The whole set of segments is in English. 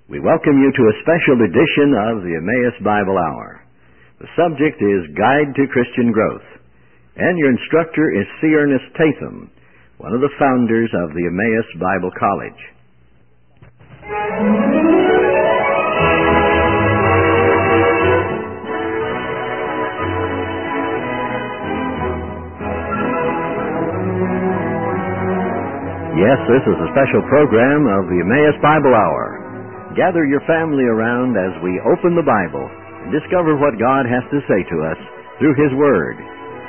We welcome you to a special edition of the Emmaus Bible Hour. The subject is Guide to Christian Growth, and your instructor is C. Ernest Tatham, one of the founders of the Emmaus Bible College. Yes, this is a special program of the Emmaus Bible Hour. Gather your family around as we open the Bible and discover what God has to say to us through His Word.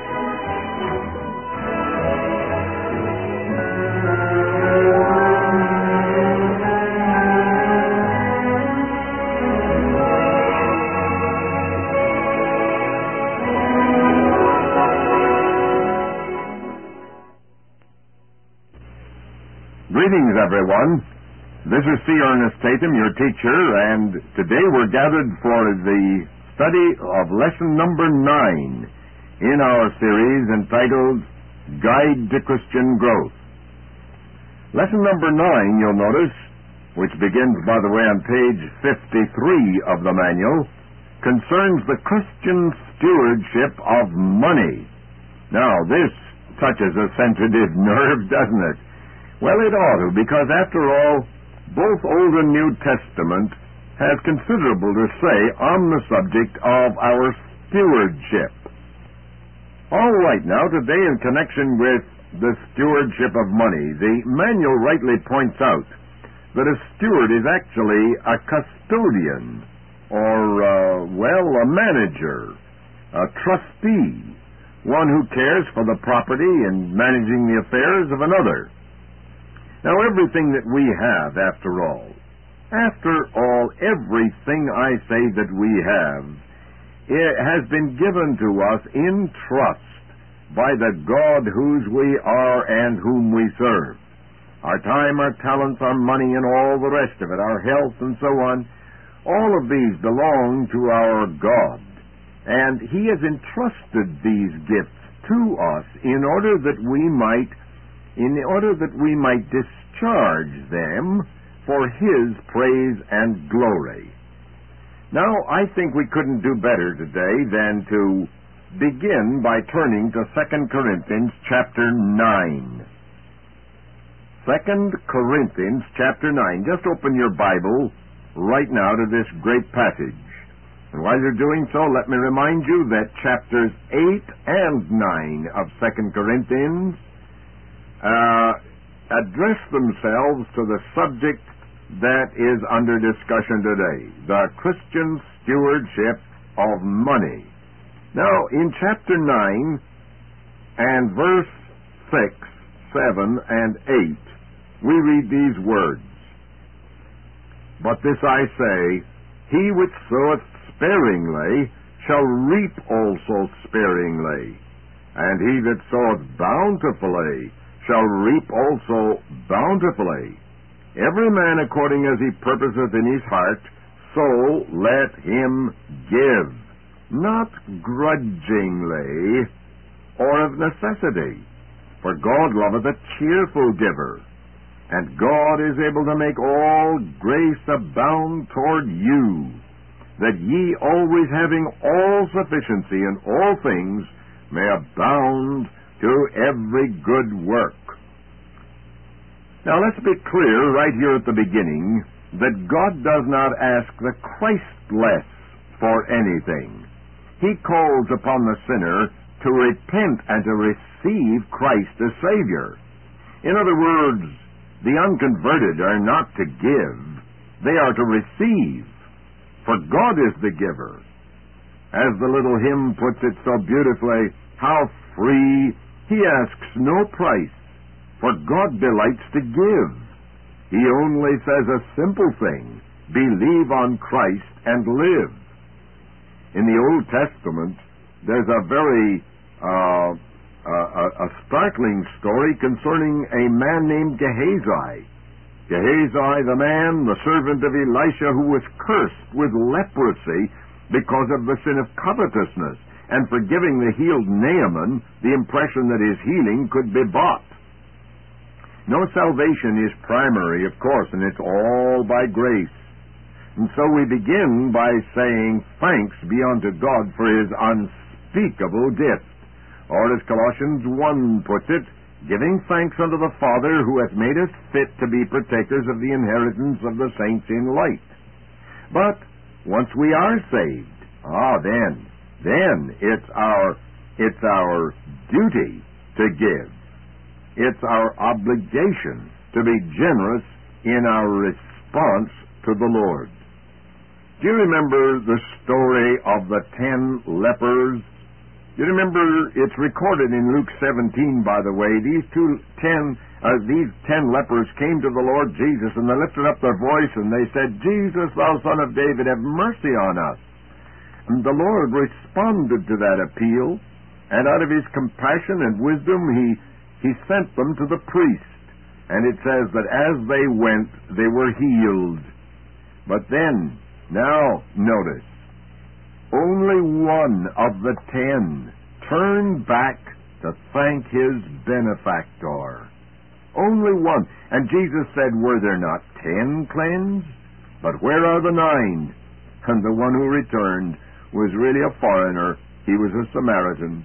Greetings, everyone. This is C. Ernest Tatham, your teacher, and today we're gathered for the study of lesson number 9 in our series entitled Guide to Christian Growth. Lesson number 9, you'll notice, which begins, by the way, on page 53 of the manual, concerns the Christian stewardship of money. Now, this touches a sensitive nerve, doesn't it? Well, it ought to, because after all, both Old and New Testament has considerable to say on the subject of our stewardship. All right, now, today in connection with the stewardship of money, the manual rightly points out that a steward is actually a custodian, or, a manager, a trustee, one who cares for the property and managing the affairs of another. Now, everything that we have, after all, everything I say that we have, it has been given to us in trust by the God whose we are and whom we serve. Our time, our talents, our money, and all the rest of it, our health and so on, all of these belong to our God. And He has entrusted these gifts to us in order that we might discharge them for His praise and glory. Now, I think we couldn't do better today than to begin by turning to 2 Corinthians chapter 9. 2 Corinthians chapter 9. Just open your Bible right now to this great passage. And while you're doing so, let me remind you that chapters 8 and 9 of 2 Corinthians address themselves to the subject that is under discussion today, the Christian stewardship of money. Now, in chapter 9 and verse 6, 7, and 8, we read these words, "But this I say, he which soweth sparingly shall reap also sparingly, and he that soweth bountifully shall reap also bountifully. Every man according as he purposeth in his heart, so let him give, not grudgingly or of necessity. For God loveth a cheerful giver, and God is able to make all grace abound toward you, that ye always having all sufficiency in all things may abound to every good work." Now, let's be clear right here at the beginning that God does not ask the Christless for anything. He calls upon the sinner to repent and to receive Christ as Savior. In other words, the unconverted are not to give, they are to receive, for God is the giver. As the little hymn puts it so beautifully, how free, He asks no price, for God delights to give. He only says a simple thing, believe on Christ and live. In the Old Testament, there's a very startling story concerning a man named Gehazi. Gehazi, the man, the servant of Elisha, who was cursed with leprosy because of the sin of covetousness, and for giving the healed Naaman the impression that his healing could be bought. No, salvation is primary, of course, and it's all by grace. And so we begin by saying, thanks be unto God for his unspeakable gift. Or as Colossians 1 puts it, giving thanks unto the Father who hath made us fit to be partakers of the inheritance of the saints in light. But once we are saved, then it's our duty to give. It's our obligation to be generous in our response to the Lord. Do you remember the story of the 10 lepers? You remember, it's recorded in Luke 17, by the way. These 10 lepers came to the Lord Jesus, and they lifted up their voice, and they said, Jesus, thou son of David, have mercy on us. And the Lord responded to that appeal, and out of his compassion and wisdom, he sent them to the priest. And it says that as they went, they were healed. But then, now, notice, only one of the 10 turned back to thank his benefactor. Only one. And Jesus said, were there not 10 cleansed? But where are the 9? And the one who returned was really a foreigner. He was a Samaritan.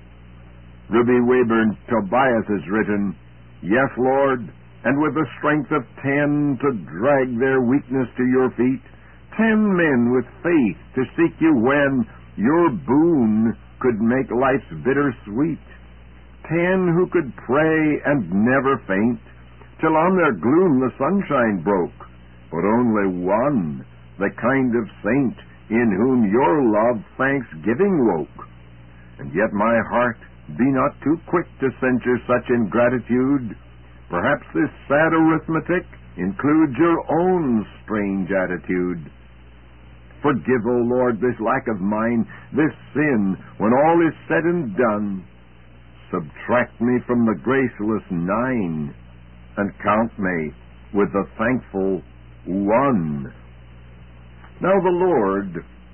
Ruby Wayburn Tobias has written, yes, Lord, and with the strength of 10 to drag their weakness to your feet, 10 men with faith to seek you when your boon could make life's bitter sweet. 10 who could pray and never faint, till on their gloom the sunshine broke. But only one, the kind of saint in whom your love thanksgiving woke. And yet my heart, be not too quick to censure such ingratitude. Perhaps this sad arithmetic includes your own strange attitude. Forgive, O Lord, this lack of mine, this sin, when all is said and done. Subtract me from the graceless 9, and count me with the thankful 1. Now the Lord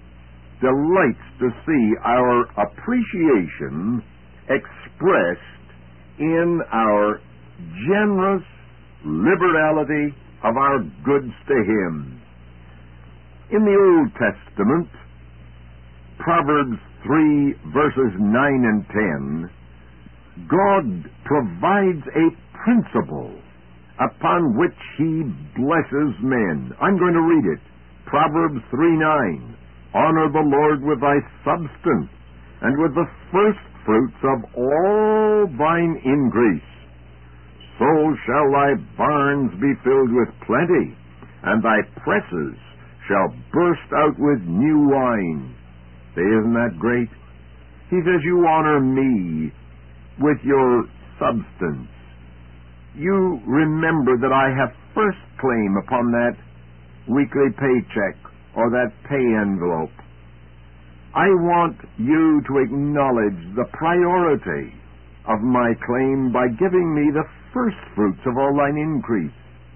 delights to see our appreciation expressed in our generous liberality of our goods to him. In the Old Testament, Proverbs 3, verses 9 and 10, God provides a principle upon which he blesses men. I'm going to read it. Proverbs 3:9. Honor the Lord with thy substance, and with the first fruits of all thine increase. So shall thy barns be filled with plenty, and thy presses shall burst out with new wine. Say, isn't that great? He says, you honor me with your substance. You remember that I have first claim upon that weekly paycheck or that pay envelope. I want you to acknowledge the priority of my claim by giving me the first fruits of all thine increase.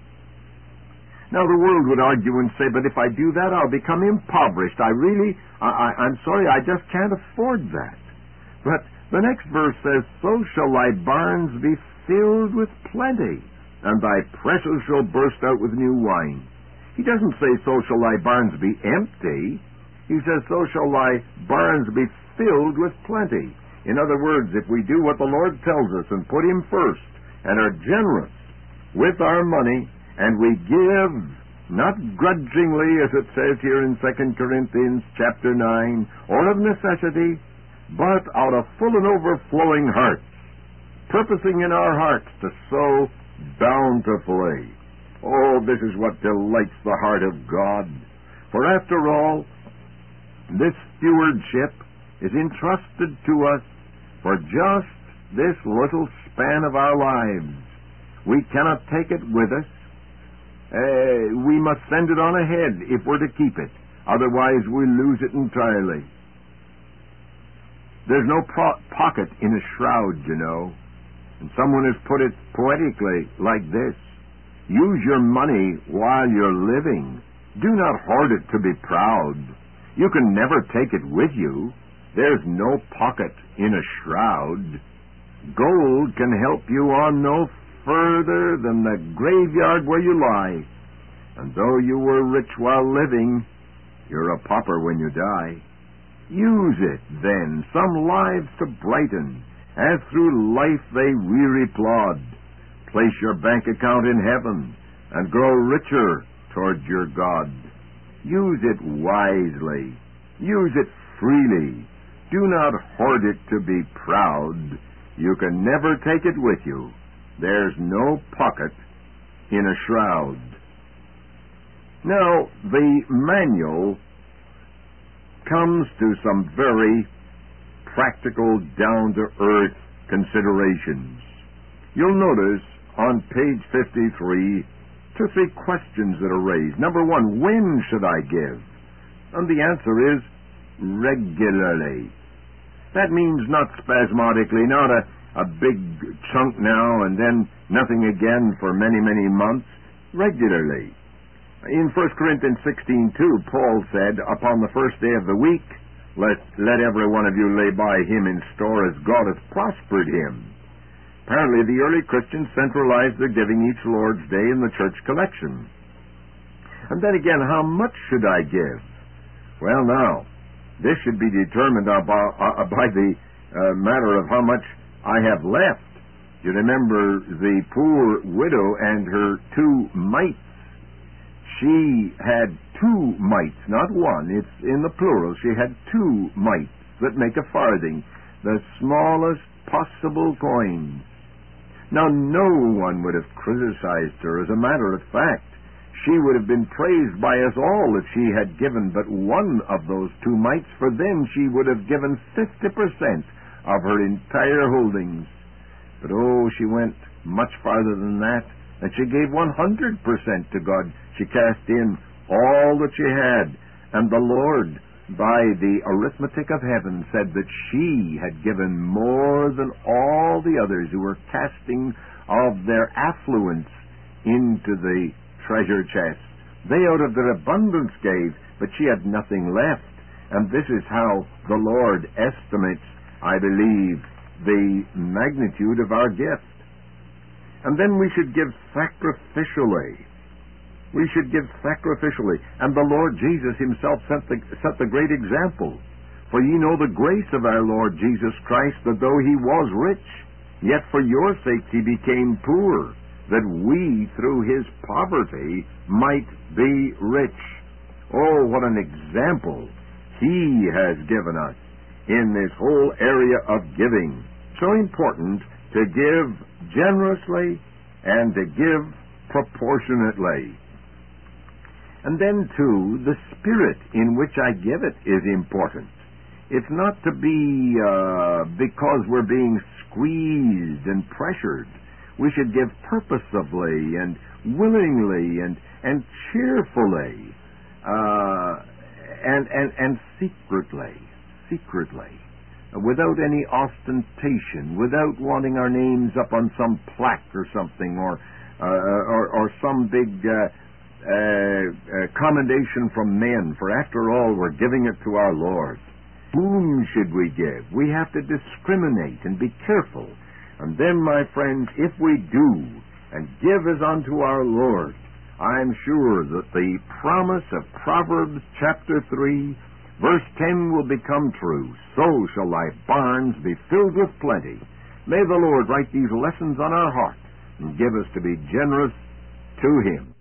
Now, the world would argue and say, but if I do that, I'll become impoverished. I'm sorry, I just can't afford that. But the next verse says, so shall thy barns be filled with plenty, and thy presses shall burst out with new wine. He doesn't say, so shall thy barns be empty. He says, so shall thy barns be filled with plenty. In other words, if we do what the Lord tells us and put him first, and are generous with our money, and we give, not grudgingly, as it says here in 2 Corinthians chapter 9, or of necessity, but out of full and overflowing hearts, purposing in our hearts to sow bountifully. Oh, this is what delights the heart of God. For after all, this stewardship is entrusted to us for just this little span of our lives. We cannot take it with us. We must send it on ahead if we're to keep it. Otherwise, we lose it entirely. There's no pocket in a shroud, you know. And someone has put it poetically like this. Use your money while you're living. Do not hoard it to be proud. You can never take it with you. There's no pocket in a shroud. Gold can help you on no further than the graveyard where you lie. And though you were rich while living, you're a pauper when you die. Use it, then, some lives to brighten, as through life they weary plod. Place your bank account in heaven, and grow richer toward your God. Use it wisely. Use it freely. Do not hoard it to be proud. You can never take it with you. There's no pocket in a shroud. Now, the manual comes to some very practical, down-to-earth considerations. You'll notice on page 53, 2 or 3 questions that are raised. Number 1, when should I give? And the answer is regularly. That means not spasmodically, not a big chunk now and then nothing again for many, many months. Regularly. In 1 Corinthians 16:2, Paul said, upon the first day of the week, let every one of you lay by him in store as God hath prospered him. Apparently, the early Christians centralized their giving each Lord's Day in the church collection. And then again, how much should I give? Well, now, this should be determined by the matter of how much I have left. You remember the poor widow and her 2 mites. She had 2 mites, not one. It's in the plural. She had 2 mites that make a farthing, the smallest possible coins. Now, no one would have criticized her. As a matter of fact, she would have been praised by us all if she had given but one of those 2 mites, for then she would have given 50% of her entire holdings. But oh, she went much farther than that, and she gave 100% to God. She cast in all that she had, and the Lord, by the arithmetic of heaven, said that she had given more than all the others who were casting of their affluence into the treasure chest. They out of their abundance gave, but she had nothing left. And this is how the Lord estimates, I believe, the magnitude of our gift. And then we should give sacrificially. We should give sacrificially. And the Lord Jesus himself set the great example. For ye know the grace of our Lord Jesus Christ, that though he was rich, yet for your sakes he became poor, that we through his poverty might be rich. Oh, what an example he has given us in this whole area of giving. So important to give generously and to give proportionately. And then, too, the spirit in which I give it is important. It's not to be because we're being squeezed and pressured. We should give purposefully and willingly and cheerfully and secretly, without any ostentation, without wanting our names up on some plaque or something, or some big commendation from men, for after all, we're giving it to our Lord. Whom should we give? We have to discriminate and be careful. And then, my friends, if we do and give as unto our Lord, I'm sure that the promise of Proverbs chapter 3, verse 10 will become true. So shall thy barns be filled with plenty. May the Lord write these lessons on our heart and give us to be generous to him.